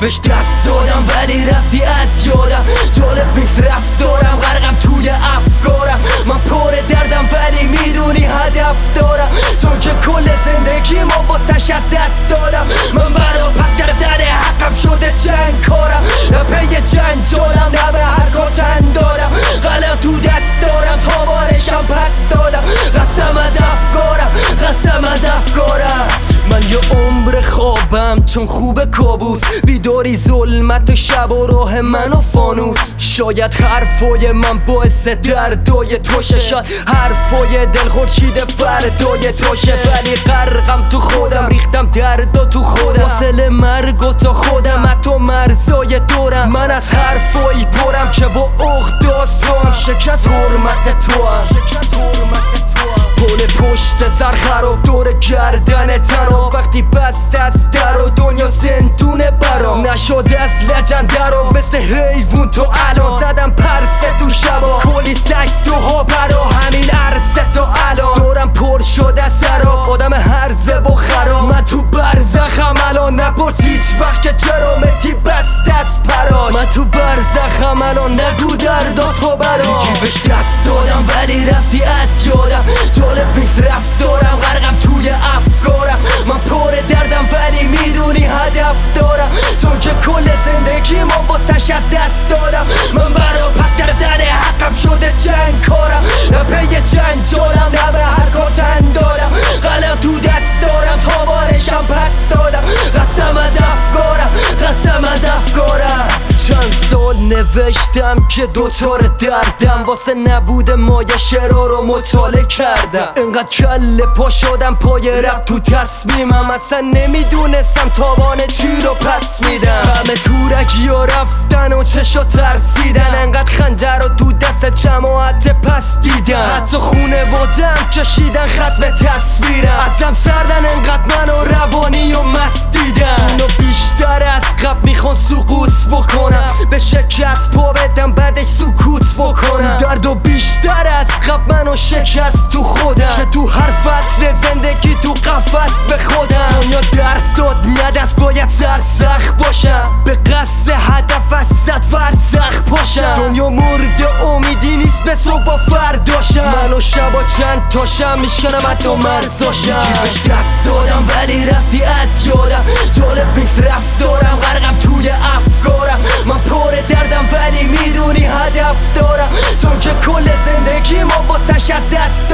بهش دست دادم ولی رفتی از یادم. جالب نیست رفتارم، غرقم توی افکارم. من پر دردم ولی میدونی هدف دارم، چون که کل زندگی ما واسش از دست دادم. من برا پس گرفتن حقم شده جنگ کارم، نه پی جنجالم نه به هر کار تن دادم. قلم تو دست دارم تا بارشم پس دادم. قسم از افکارم، قسم از افکارم. من یه عمر خوابم چون خوب کابوس، بیداری ظلمت و شب و راه من و فانوس. شاید حرفای من باعث دردای توشه، شاید حرفای دل خورشید فردای توشه، ولی غرقم تو خودم، ریختم دردا تو خودم. فاصله مرگ و تا خودم، حتی مرزای دورم. من از حرفایی پرم که با عقد آسام، شکست حرمت تو هم، پل پشت سر خراب دور گردن تنها. وقتی بست از در و دنیا زندونه برام، نشده از لجندرام مثل حیوون تو الان. زدم پرسه تو شبا، کلی سگ دوها برا همین عرصه تا الان. دورم پر شده سراب، آدم هرزه و خراب. من تو برزخم الان، نپرس هیچ وقت که چرا متی بست از پراش. من تو برزخم الان، نگو دردا تو برام. یکی بهش دست دادم ولی رفتی از یادم. جالب نیست رفتارم، غرقم توی افکارم. من پر دردم ولی میدونی هدف دارم، چون که کل زندگی ما واسش از دست دادم. من برا پس گرفتن حقم شده جنگ کارم، نه پی جنجالم نه به هر کار تن دادم. قلم تو دست دارم تا بارشم پس دادم. قسم از افکارم، قسم از افکارم. چند سال نوشتم که دوچار دردم، واسه نبود مایه شعرها رو مطالعه کردم. انقدر کله پا شدم پای رب تو تصمیمم، اصلا نمیدونستم تاوان چی رو پس میدم. همه تورکی ها رفتن و چشا ترسیدن، انقدر خنجر رو تو دست جماعت پس دیدم. حتی خونوادم کشیدن خط به تصویرم، ازم سردن انقدر منو روانی و مست دیدن. اونو بیشتر از قبل میخوان سقوط بکنم، به شکست پا بدم بعدش سکوت بکنم. درد و بیشتر از قبل منو شکست تو خودم، که تو هر فصل زندگی تو قفس به خودم. دنیا درس داد ندست باید سرسخت باشم، به قصد هدف از صد فرسخ پاشم. دنیا مورد امیدی نیست به صبح فرداشم، من و شبا چند تاشم میشکنم حتی مرزاشم. یکی بهش دست دادم ولی رفتی از یادم. جالب نیست رفتارم، غرقم توی افکارم. من پر دردم ولی میدونی هدف دارم، چون که کل زندگی ما واسش از دست